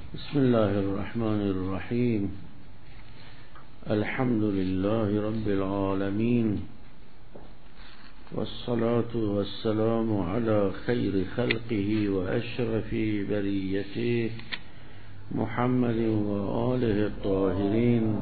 بسم الله الرحمن الرحيم. الحمد لله رب العالمين، والصلاة والسلام على خير خلقه وأشرف بريته محمد وآله الطاهرين.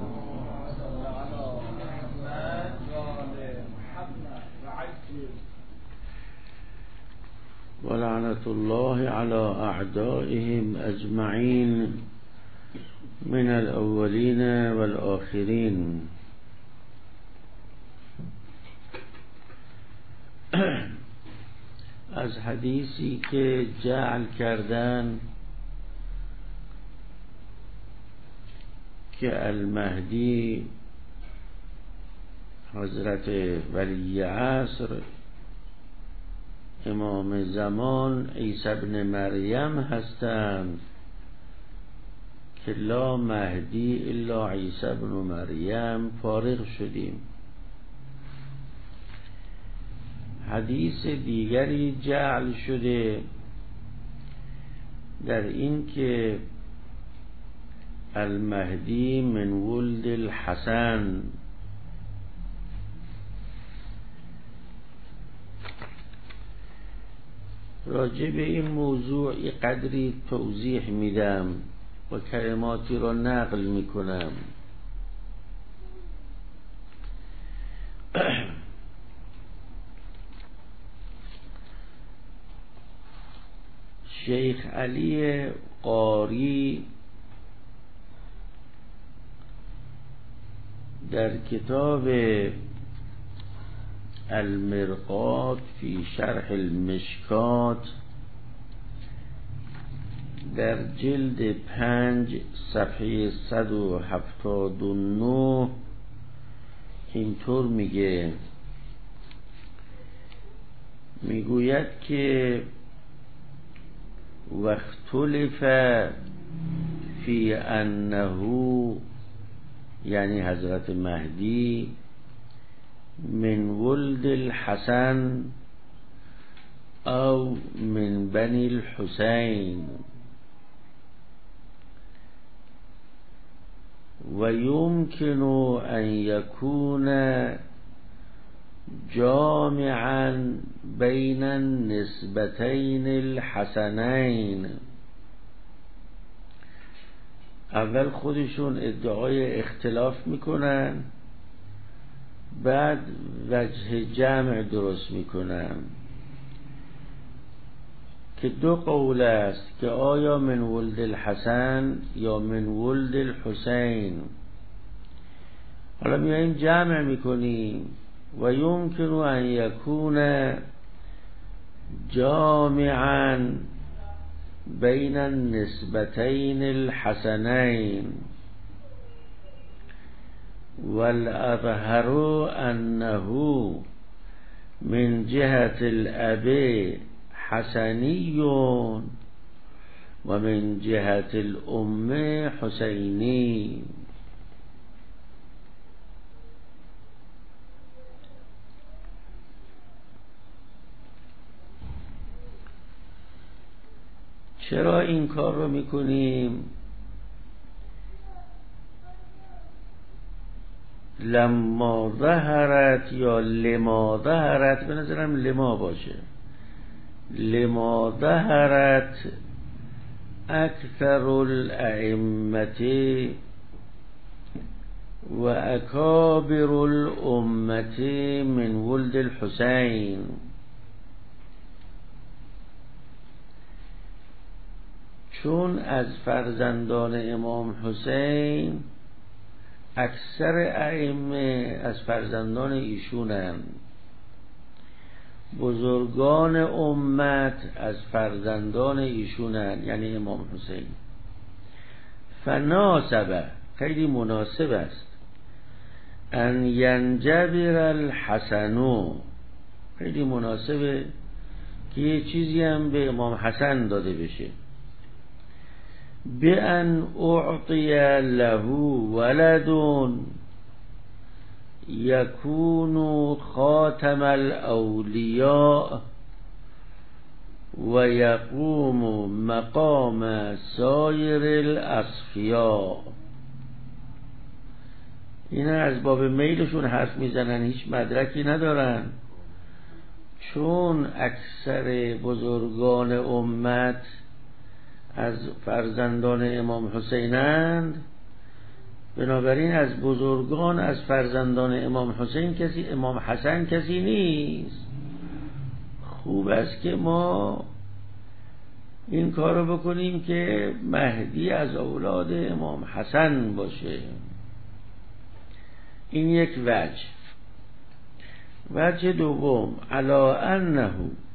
ولعنة الله على أعدائهم أجمعين من الأولين والآخرين. از حدیثی که جعل کردن که المهدی حضرت ولی عصر امام زمان عیسی ابن مریم هستند که لا مهدی الا عیسی ابن مریم، فارغ شدیم. حدیث دیگری جعل شده در این که المهدی من ولد الحسن. راجع به این موضوع قدری توضیح میدم و کلماتی را نقل میکنم. شیخ علی قاری در کتاب المرقات فی شرح المشکات در جلد 5 صفحه 179 اینطور میگوید که واختلف فی انه، یعنی حضرت مهدی، من ولد الحسن او من بنی الحسین، و یمکن ان یکون جامعا بین النسبتین الحسنین. اول خودشون ادعای اختلاف میکنن، بعد وجه جمع درست میکنن که دو قول است که آیا من ولد الحسن یا من ولد الحسین. حالا میایم جمع میکنیم و یمکن ان یکون جامعا بین النسبتین الحسنین، والاظهر انه من جهة الاب حسنی و من جهة الام حسینی. چرا این کار رو میکنیم؟ لما ظهرت یا لما ظهرت، به نظرم لما باشه، لما ظهرت اکثر الائمه و اکابر الامه من ولد الحسین. چون از فرزندان امام حسین اکثر ائمه از فرزندان ایشونن، بزرگان امت از فرزندان ایشونن، یعنی امام حسین. فناسبه، خیلی مناسب است، ان ینجبر الحسن، خیلی مناسبه که یه چیزی هم به امام حسن داده بشه، بأن اعطی له ولد یکون خاتم الاولیاء و یقوم مقام سایر الاصفیاء. اینا از باب میلشون حرف میزنن، هیچ مدرکی ندارن، چون اکثر بزرگان امت از فرزندان امام حسینند، بنابراین از بزرگان از فرزندان امام حسین کسی، امام حسن کسی نیست. خوب است که ما این کار رو بکنیم که مهدی از اولاد امام حسن باشه. این یک وجه. وجه دوم، علا انه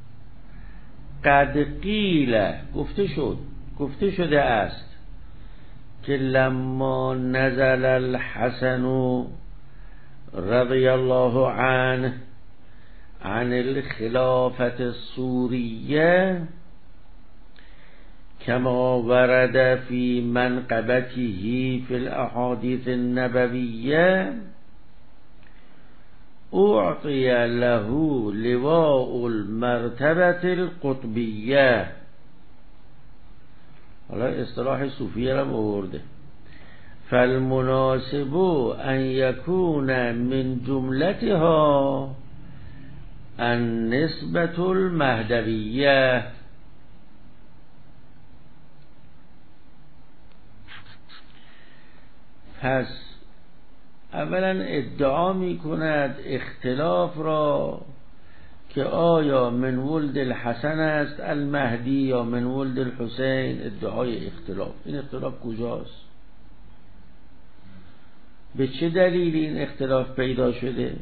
قد قیل، گفته شده است که لما نزل الحسن رضی الله عنه عن الخلافة السوریه كما ورد في منقبته في الاحاديث النبوية اعطي له لواء المرتبة القطبية. حالا اصطلاح صوفیه را آورده. فالمناسب ان يكون من جملتها النسبة المهدوية. پس اولا ادعا می کند اختلاف را که آیا من ولد الحسن است المهدی یا من ولد الحسین. ادعای اختلاف، این اختلاف کجاست؟ به چه دلیل این اختلاف پیدا شده؟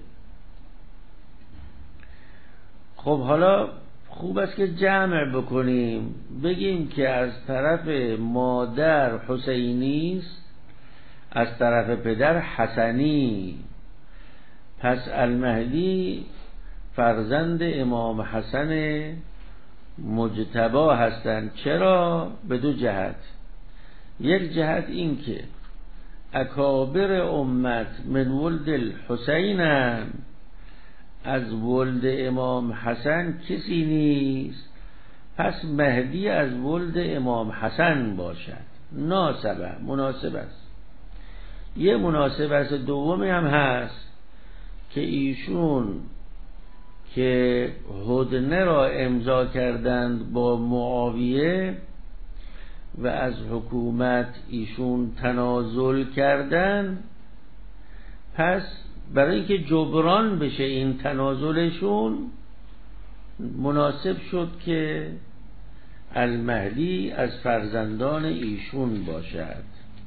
خب حالا خوب است که جمع بکنیم، بگیم که از طرف مادر حسینی است، از طرف پدر حسنی. پس المهدی فرزند امام حسن مجتبی هستند. چرا؟ به دو جهت. یک جهت این که اکابر امت من ولد الحسین، از ولد امام حسن کسی نیست، پس مهدی از ولد امام حسن باشد. ناسبه، مناسب است. یه مناسبت دومی هم هست که ایشون که هدنه را امضا کردند با معاویه و از حکومت ایشون تنازل کردند، پس برای اینکه جبران بشه این تنازلشون مناسب شد که المهدی از فرزندان ایشون باشد.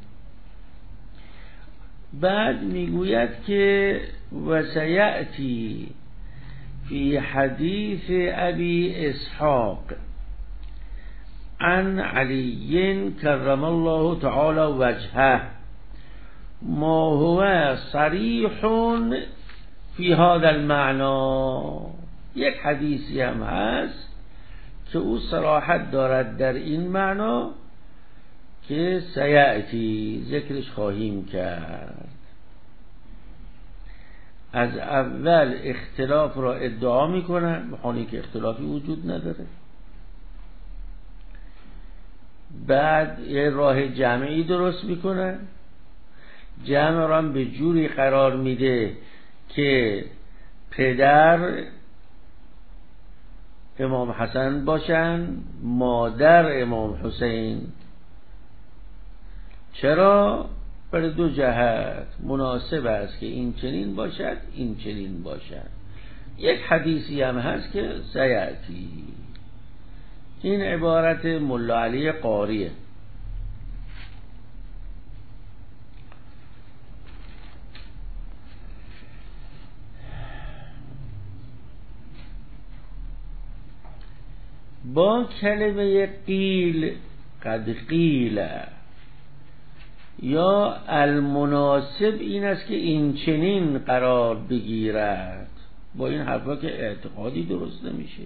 بعد میگوید که وسیأتی فی حدیث ابی اسحاق عن علی کرم الله تعالی وجهه ما هو صریح فی هذا المعنی. یک حدیثی هم هست که او صراحت دارد در این معنا که سیأتی ذکرش خواهیم کرد. از اول اختلاف را ادعا میکنن، بخوانی که اختلافی وجود نداره. بعد یه راه جمعی درست میکنن، جمع را هم به جوری قرار میده که پدر امام حسن باشن، مادر امام حسین. چرا؟ برای دو جهت مناسب است که این چنین باشد، این چنین باشد. یک حدیثی هم هست که سیأتی. این عبارت ملا علی قاریه. با کلمه قیل، قد قیل، یا المناسب این است که این چنین قرار بگیرد. با این حرفا که اعتقادی درست نمیشه.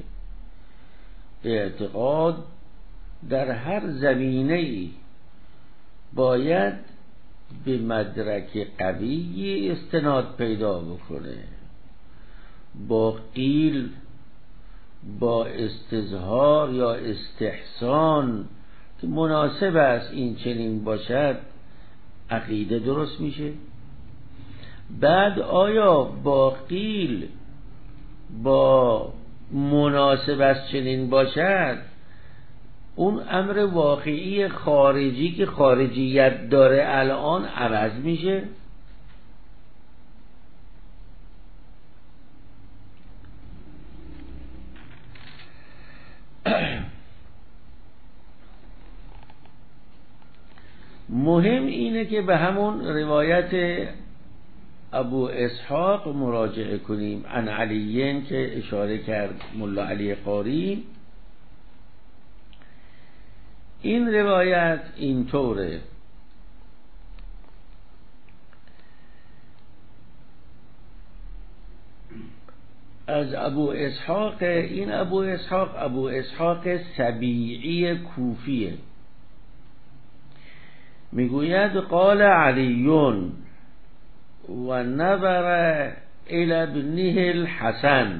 اعتقاد در هر زمینه‌ای باید به مدرک قوی استناد پیدا بکنه. با قیل، با استظهار یا استحسان که مناسب است این چنین باشد عقیده درست میشه؟ بعد آیا با قیل با مناسب است چنین باشد اون امر واقعی خارجی که خارجیت داره الان عوض میشه؟ مهم اینه که به همون روایت ابو اسحاق مراجعه کنیم عن علیین که اشاره کرد ملا علی قاری. این روایت اینطوره: از ابو اسحاق. این ابو اسحاق سبیعی کوفیه. میگوید قال علیون و نظر الی ابنه الحسن.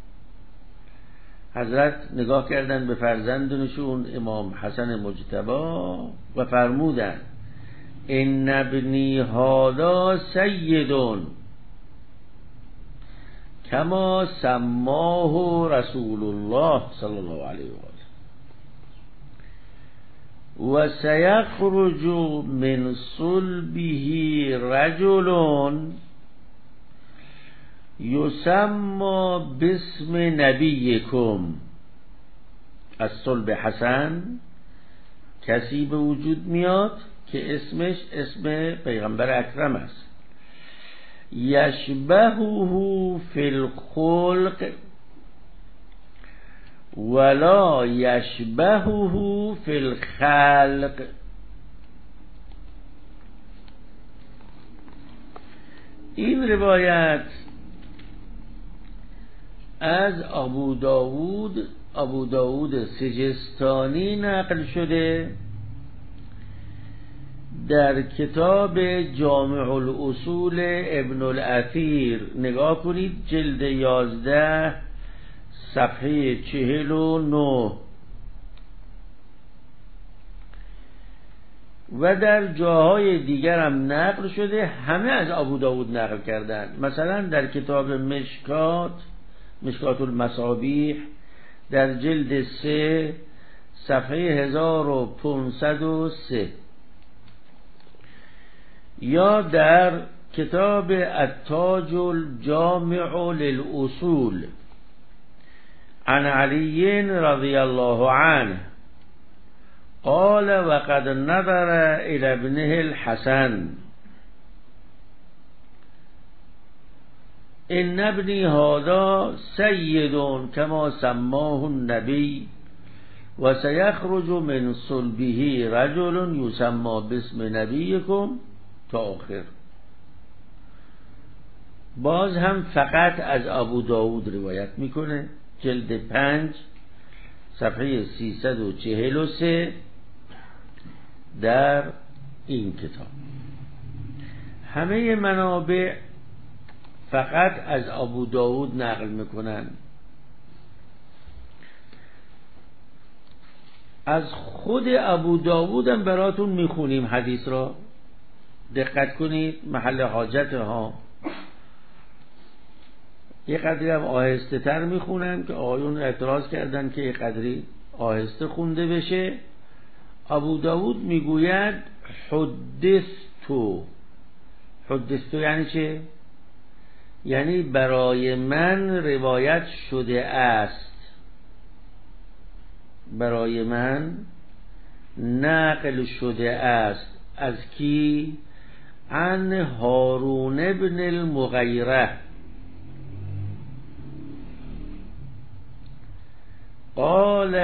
حضرت نگاه کردن به فرزندشون امام حسن مجتبی و فرمودن ان ابنی هذا سیدون کما سماه رسول الله صلی الله علیه و آله و سیخرج من صلبه رجل یسمى باسم نبیکم. از صلب حسن کسی به وجود میاد که اسمش اسم پیغمبر اکرم است. یشبهه فی الخلق ولا یشبهه فی الخلق. این روایت از ابو داود سجستانی نقل شده در کتاب جامع الاصول ابن الاثیر. نگاه کنید جلد 11 صفحه 49. و در جاهای دیگر هم نقل شده. همه از ابو داود نقل کردن. مثلا در کتاب مشکات المصابیح در جلد 3 صفحه 1503 یا در کتاب التاج الجامع للاصول عن علی رضی الله عنه قال وقد نظر الى ابنه الحسن ان ابنی هذا سید کما سماه النبی و سیخرج من صلبه رجل یسمى باسم نبیکم تا آخر. باز هم فقط از ابو داود روایت میکنه. جلد 5 صفحه 343 در این کتاب. همه منابع فقط از ابو داود نقل میکنن. از خود ابو داود هم براتون میخونیم حدیث را. دقت کنید محل حاجت ها. یه قدری هم آهسته تر میخونن که آقایون اعتراض کردن که یه قدری آهسته خونده بشه. ابو داود میگوید حدثتو یعنی چه؟ یعنی برای من روایت شده است، برای من نقل شده است. از کی؟ عن هارون ابن المغیره قال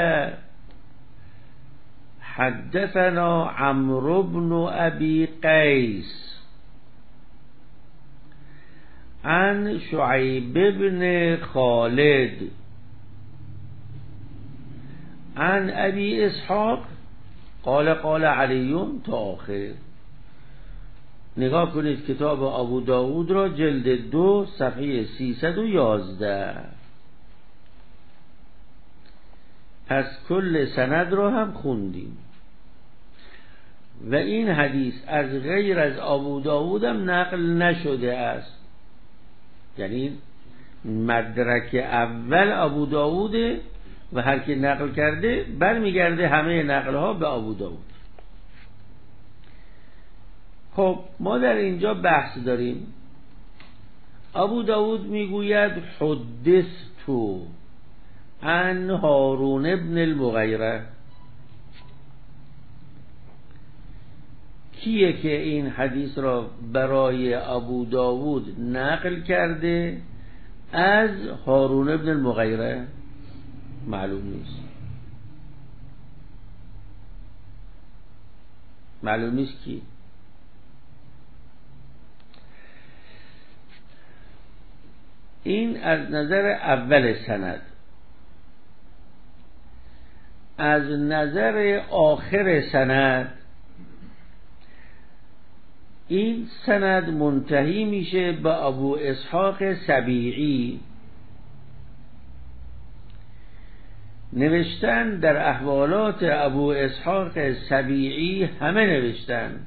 حدثنا عمرو بن ابي قيس عن شعيب بن خالد عن ابي اسحاق قال قال علی تا آخر. نگاه کنید کتاب ابو داود را جلد 2 صفحه 311. پس کل سند رو هم خوندیم و این حدیث از غیر از ابو داود هم نقل نشده است، یعنی مدرک اول ابو داوده و هر کی نقل کرده برمیگرده همه نقل ها به ابو داود. خب ما در اینجا بحث داریم. ابو داود میگوید حدثتو عن هارون ابن المغیره. کیه که این حدیث را برای ابو داود نقل کرده؟ از هارون ابن المغیره معلوم نیست. معلوم نیست کی. این از نظر اول سند. از نظر آخر سند این سند منتهی میشه به ابو اسحاق سبیعی. نوشتن در احوالات ابو اسحاق سبیعی همه نوشتن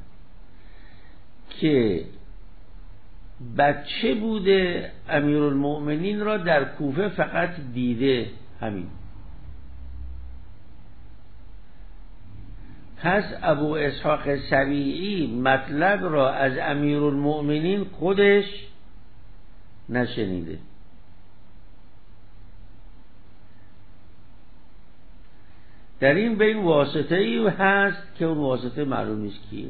که بچه بوده امیرالمؤمنین را در کوفه فقط دیده. همین. پس ابو اسحاق سبیعی مطلب را از امیرالمؤمنین خودش نشنیده. در این بین واسطه ای هست که اون واسطه معلوم نیست کیه.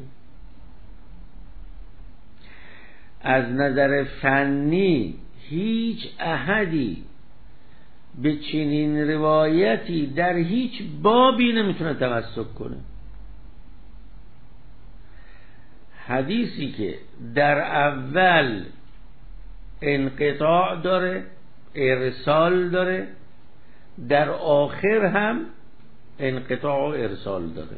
از نظر فنی هیچ احدی به چنین روایتی در هیچ بابی نمیتونه تمسک کنه. حدیثی که در اول انقطاع داره، ارسال داره، در آخر هم انقطاع و ارسال داره.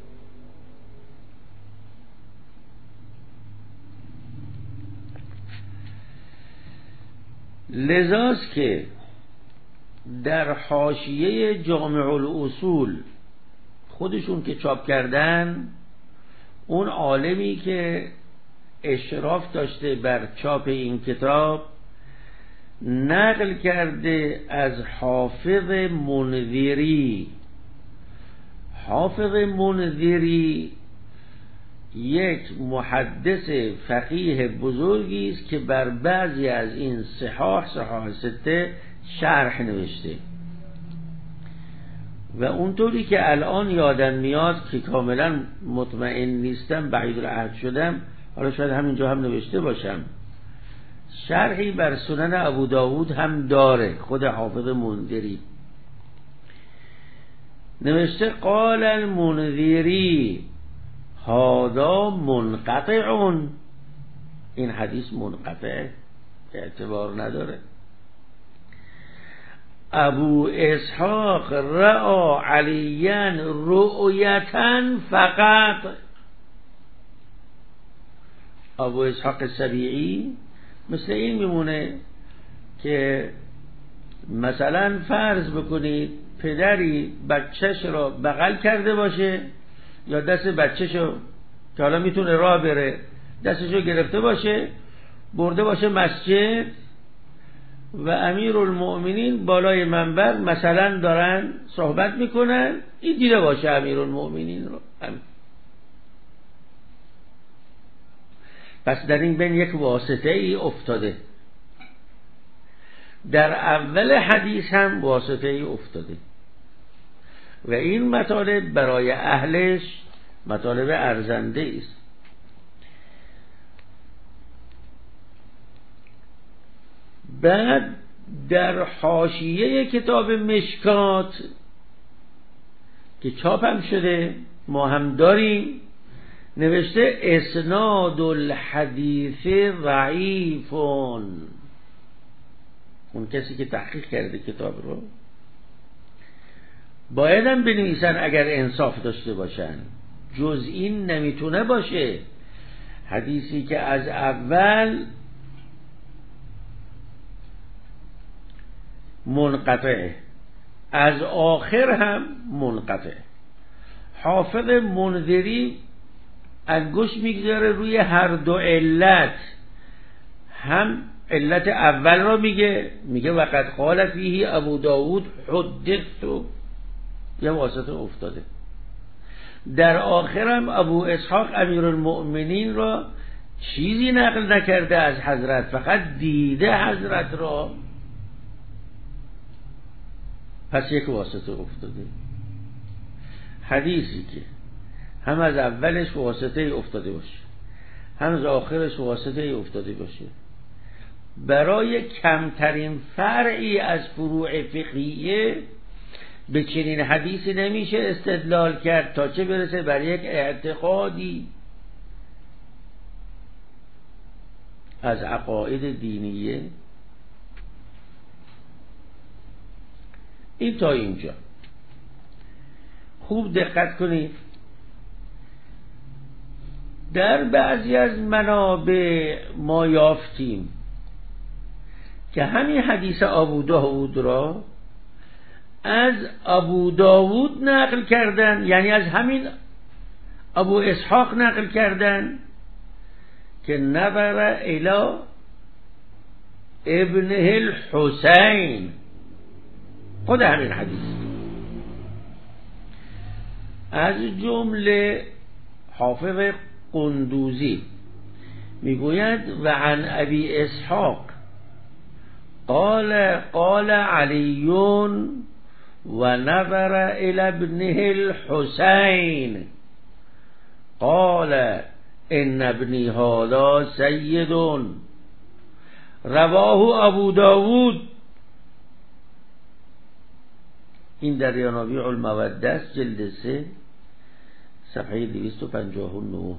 لذاست که در حاشیه جامع الاصول خودشون که چاپ کردن، اون عالمی که اشراف داشته بر چاپ این کتاب نقل کرده از حافظ منذری. حافظ منذری یک محدث فقیه بزرگی است که بر بعضی از این صحاح سته شرح نوشته و اونطوری که الان یادم میاد که کاملا مطمئن نیستم، بعید العهد شدم، حالا شاید همینجا هم نوشته باشم، شرحی بر سنن ابو داود هم داره خود حافظ منذری. نوشته قال المنذری هذا منقطع. این حدیث منقطع، اعتبار نداره. ابو اسحاق رأى علیا رؤیتا فقط. ابو اسحاق سبیعی مثل این میمونه که مثلا فرض بکنید پدری بچهش را بغل کرده باشه یا دست بچهشو که حالا میتونه راه بره دستشو گرفته باشه برده باشه مسجد و امیرالمؤمنین بالای منبر مثلا دارن صحبت میکنن، این دیده باشه امیرالمؤمنین رو. پس در این بین یک واسطه ای افتاده. در اول حدیث هم واسطه ای افتاده و این مطالب برای اهلش مطالب ارزنده است. بعد در حاشیه کتاب مشکات که چاپ هم شده ما هم داریم نوشته اسناد الحدیث ضعیفون. اون کسی که تحقیق کرده کتاب رو باید هم بنویسن اگر انصاف داشته باشن. جز این نمیتونه باشه حدیثی که از اول منقطعه از آخر هم منقطع. حافظ منذری انگشت میگذاره روی هر دو علت، هم علت اول را میگه وقد قال فیه ابو داود حدثت، یه واسطه افتاده. در آخرم ابو اسحاق امیرالمؤمنین را چیزی نقل نکرده از حضرت، فقط دیده حضرت را، پس یک واسطه افتاده. حدیثی که هم از اولش واسطه افتاده باشه، هم از آخرش واسطه افتاده باشه، برای کمترین فرعی از فروع فقهیه به چنین حدیثی نمیشه استدلال کرد، تا چه برسه بر یک اعتقادی از عقاید دینیه. این تا اینجا خوب دقت کنید. در بعضی از منابع ما یافتیم که همین حدیث ابو داود را از ابو داود نقل کردن، یعنی از همین ابو اسحاق نقل کردن که نظر الی ابنه الحسین، خود همین حدیث. از جمله حافظ قندوزی میگوید و عن ابی اسحاق قال علی و نظر الی ابنه الحسین قال ان ابنی هذا سید رواه ابو داود. این در ینابیع الموده است، جلد 3 صفحه 259.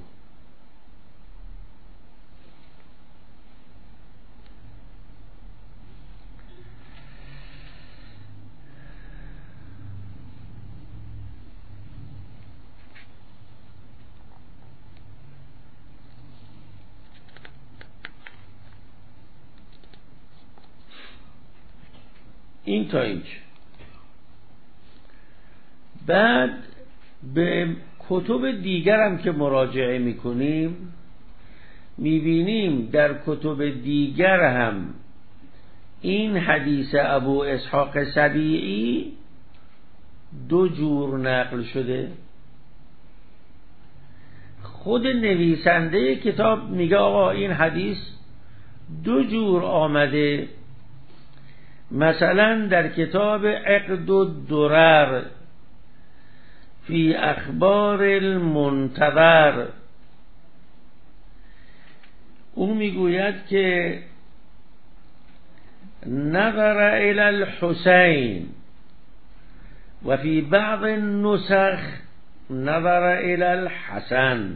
این تا اینجا. بعد به کتب دیگر هم که مراجعه میکنیم میبینیم در کتب دیگر هم این حدیث ابو اسحاق سبیعی دو جور نقل شده. خود نویسنده کتاب میگه آقا این حدیث دو جور آمده. مثلا در کتاب عقد الدرر فی اخبار المنتظر او میگوید که نظر الی الحسین و فی بعض النسخ نظر الی الحسن.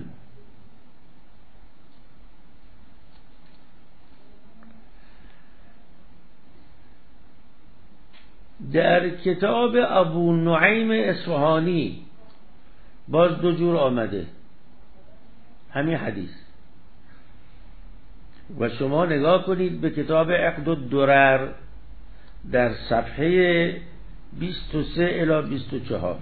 در کتاب ابو نعیم اصفهانی باز دو جور آمده همین حدیث. و شما نگاه کنید به کتاب عقد الدرر در صفحه 23 الی 24.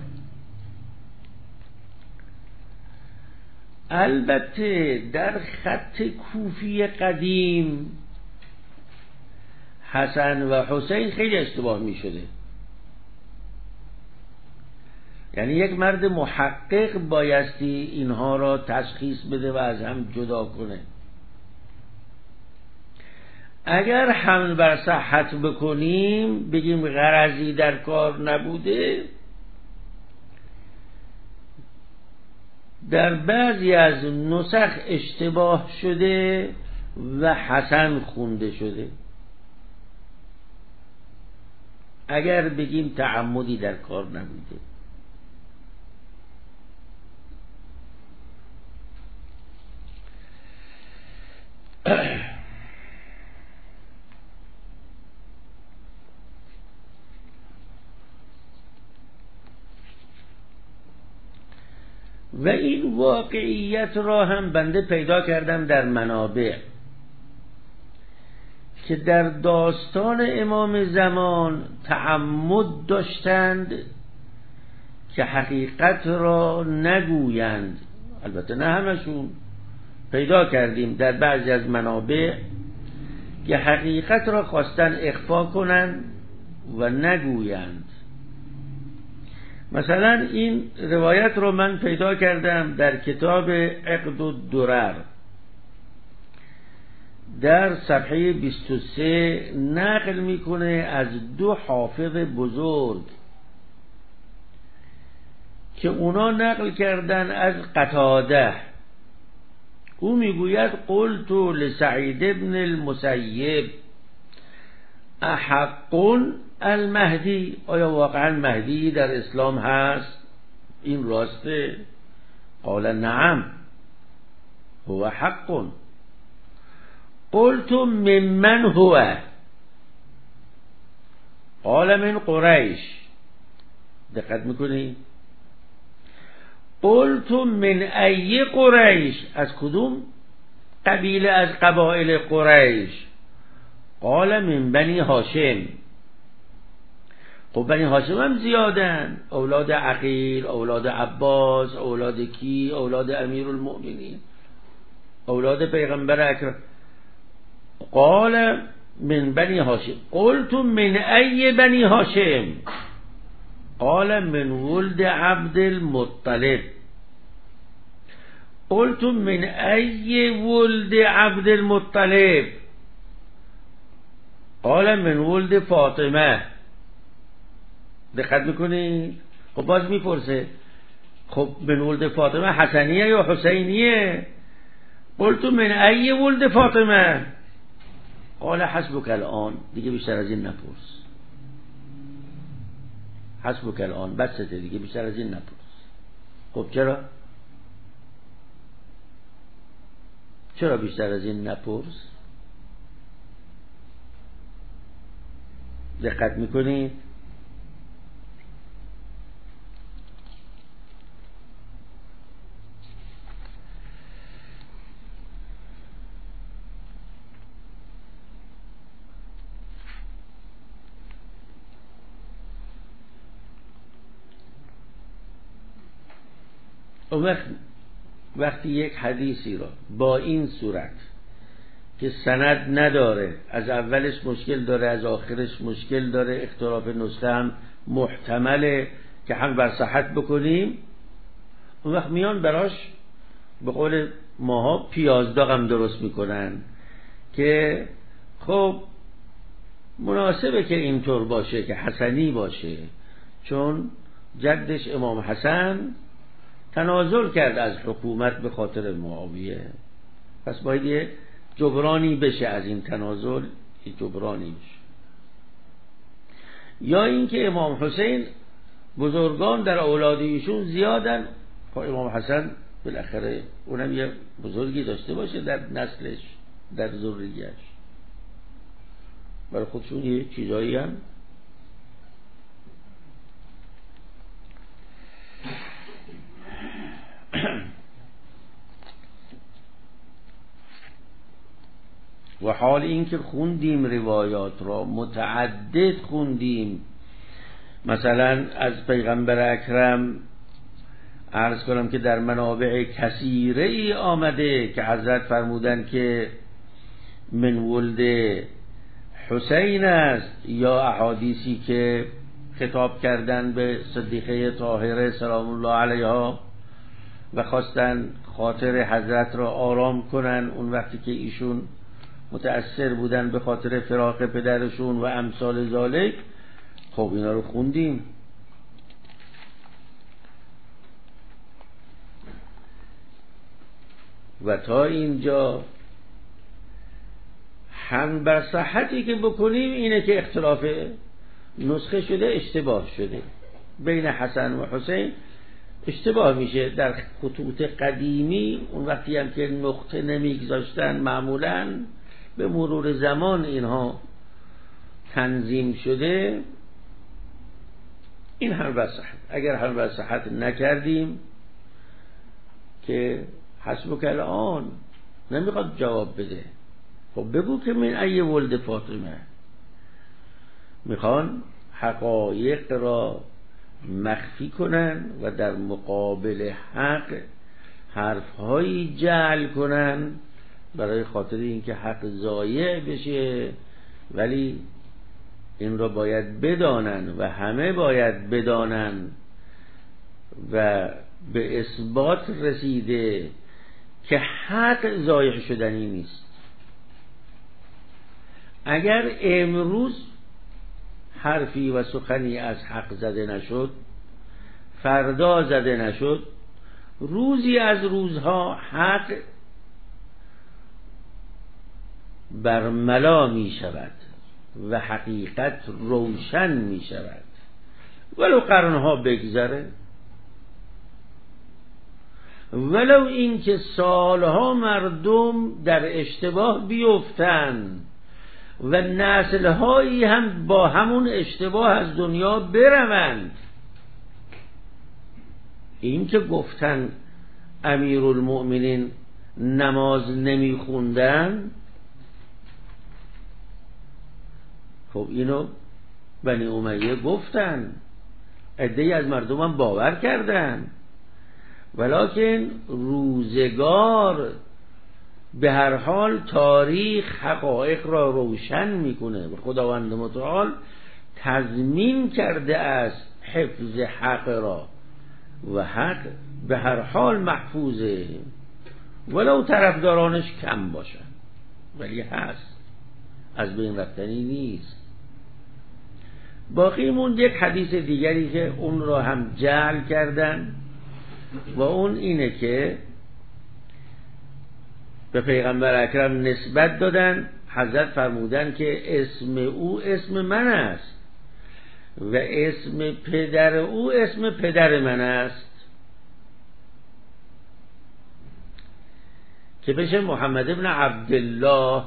البته در خط کوفی قدیم حسن و حسین خیلی اشتباه می شده. یعنی یک مرد محقق بایستی اینها را تشخیص بده و از هم جدا کنه. اگر حمل بر صحت بکنیم بگیم غرضی در کار نبوده، در بعضی از نسخ اشتباه شده و حسن خونده شده. اگر بگیم تعمدی در کار نبوده. و این واقعیت را هم بنده پیدا کردم در منابع که در داستان امام زمان تعمد داشتند که حقیقت را نگویند. البته نه همشون، پیدا کردیم در بعضی از منابع که حقیقت را خواستن اخفا کنند و نگویند. مثلا این روایت رو من پیدا کردم در کتاب عقد الدرر در صفحه 23 نقل میکنه از دو حافظ بزرگ که اونا نقل کردن از قتاده. او میگوید قلت لسعید بن المسیب احق المهدی، آیا واقعا مهدی در اسلام هست؟ این راسته؟ قال نعم هو حق. قلت ممن هو؟ قال من قریش. دقت میکنی؟ قلت من ای قریش؟ از کدوم قبیله از قبایل قریش؟ قال من بنی هاشم. خب بنی هاشم هم زیادن، اولاد عقیل، اولاد عباس، اولاد کی؟ اولاد امیر المؤمنین، اولاد پیغمبر اکرم. قال من بنی هاشم. قلت من ای بنی هاشم؟ قال من ولد عبد المطلب. قلت من ای ولد عبد المطلب؟ قال من ولد فاطمه. دقت میکنید؟ خب باز میپرسه خب من ولد فاطمه حسنیه یا حسینیه؟ قلت من ای ولد فاطمه؟ قال حسبک الان. دیگه بیشتر از این نپرس. حسبک الان، بسته دیگه، بیشتر از این نپرس. خب چرا بیشتر از این نپرس؟ دقت میکنید؟ وقتی یک حدیثی را با این صورت که سند نداره، از اولش مشکل داره، از آخرش مشکل داره، اختلاف نسخه هم محتمله که هم بر صحت بکنیم، اون وقت میان براش به قول ماها پیازداغ هم درست میکنن که خب مناسبه که اینطور باشه، که حسنی باشه، چون جدش امام حسن تنازل کرد از حکومت به خاطر معاویه، پس باید یه جبرانی بشه از این تنازل، یه جبرانی بشه. یا اینکه امام حسین بزرگان در اولاد ایشون زیادن، خب امام حسن بالاخره اونم یه بزرگی داشته باشه در نسلش، در ذریه‌اش، برای خودشون یه چیزایی هم و حال این که خوندیم روایات را متعدد خوندیم، مثلا از پیغمبر اکرم عرض کنم که در منابع کثیره ای آمده که حضرت فرمودن که من ولد حسین است، یا احادیثی که خطاب کردن به صدیقه طاهره سلام الله علیها و خواستن خاطر حضرت را آرام کنن اون وقتی که ایشون متأثر بودن به خاطر فراق پدرشون و امثال ذالک. خب اینا رو خوندیم. و تا اینجا هم بر صحتی که بکنیم اینه که اختلاف نسخه شده، اشتباه شده بین حسن و حسین، اشتباه میشه در خطوط قدیمی. اون وقتی هم که نقطه نمیگذاشتن، معمولاً به مرور زمان اینها تنظیم شده. این هم بر صحت. اگر هم بر صحت نکردیم که حسبک الان نمیخواد جواب بده، خب بگو که من ای ولد فاطمه. میخوان حقایق را مخفی کنن و در مقابل حق حرفهایی جعل کنن برای خاطر اینکه حق ضایع بشه، ولی این را باید بدانن و همه باید بدانن و به اثبات رسیده که حق ضایع شدنی نیست. اگر امروز حرفی و سخنی از حق زده نشد، فردا زده نشد، روزی از روزها حق برملا می شود و حقیقت روشن می شود، ولو قرنها بگذره، ولو این که سالها مردم در اشتباه بیفتند و نسلهایی هم با همون اشتباه از دنیا بروند. این که گفتن امیرالمؤمنین نماز نمی خوندن، خب اینو بنی امیه گفتن، عده‌ای از مردم هم باور کردن، ولکن روزگار به هر حال تاریخ حقایق را روشن میکنه و خداوند متعال تضمین کرده است حفظ حق را و حق به هر حال محفوظه، ولو طرفدارانش کم باشن، ولی هست، از بین رفتنی نیست. باقی موند یک حدیث دیگری که اون را هم جعل کردن و اون اینه که به پیغمبر اکرم نسبت دادن، حضرت فرمودن که اسم او اسم من است و اسم پدر او اسم پدر من است که بشه محمد ابن عبدالله.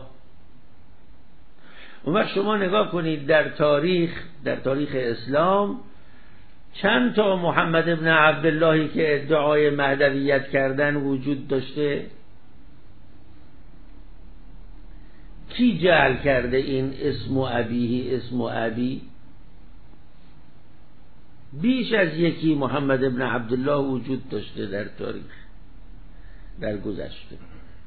اون وقت شما نگاه کنید در تاریخ اسلام چند تا محمد ابن عبداللهی که ادعای مهدویت کردن وجود داشته؟ کی جعل کرده این اسم ابیه اسم ابی؟ بیش از یکی محمد ابن عبدالله وجود داشته در تاریخ، در گذشته،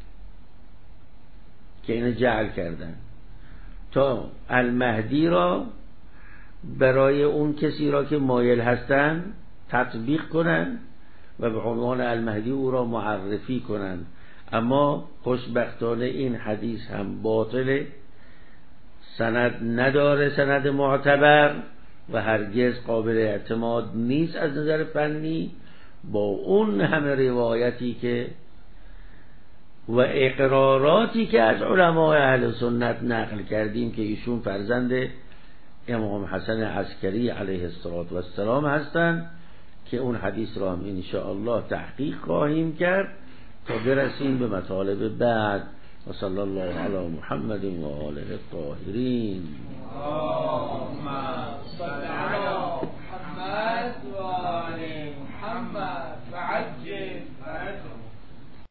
که اینو جعل کردن تا المهدی را برای اون کسی را که مایل هستن تطبیق کنن و به عنوان المهدی او را معرفی کنن. اما خوشبختانه این حدیث هم باطله، سند نداره، سند معتبر، و هرگز قابل اعتماد نیست از نظر فنی، با اون همه روایتی که و اقراراتی که از علماء اهل سنت نقل کردیم که ایشون فرزند امام حسن عسکری علیه السلام هستند، که اون حدیث را هم انشاءالله تحقیق خواهیم کرد تا برسیم به مطالب بعد. و صلی الله علی محمد و آله الطاهرین.